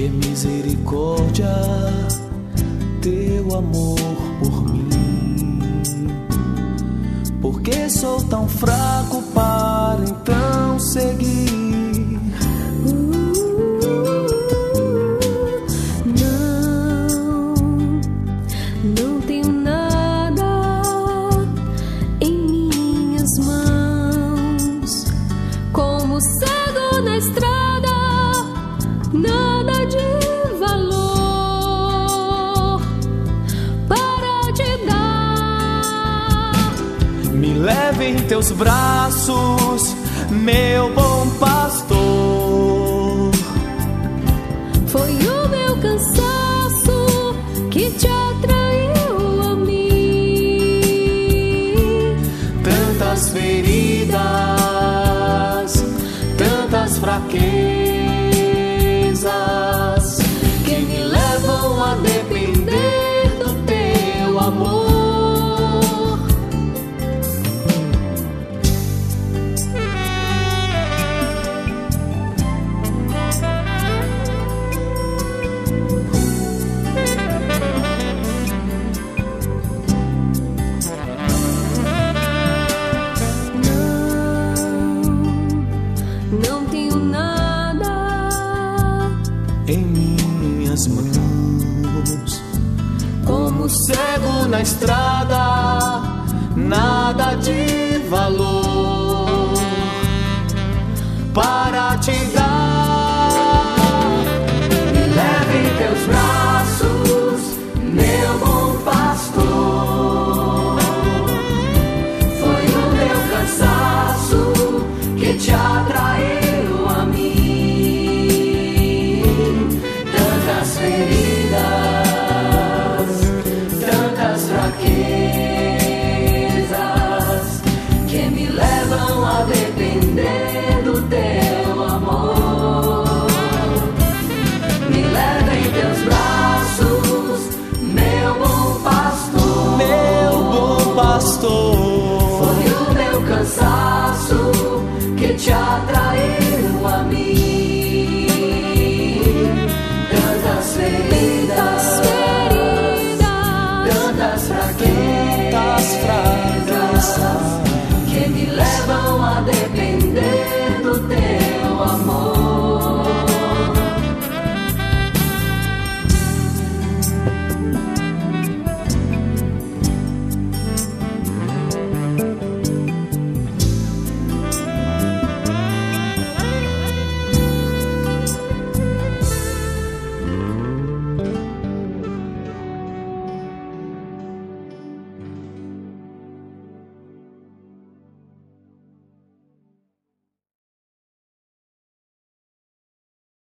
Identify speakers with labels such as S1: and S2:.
S1: Que misericórdia, teu amor por mim. Porque sou tão fraco para então seguir.
S2: Não tenho nada em minhas mãos, como cego na estrada, nada de valor para te dar.
S1: Me leve em teus braços, meu bom pastor.
S2: Foi o meu cansaço que te atraiu a mim.
S1: Tantas feridas, tantas fraquezas que me levam a depender do teu amor.
S2: Não tenho nada
S1: Em minhas mãos, como cego na estrada, nada de valor para te dar. Me leve em teus braços, meu bom pastor. Foi o meu cansaço que te atraiu a mim. Tantas feridas, tantas fraquezas que me levam a depender do teu amor. Me leva em teus braços, meu bom pastor. Meu bom pastor. Foi o meu cansaço que te atraiu a mim.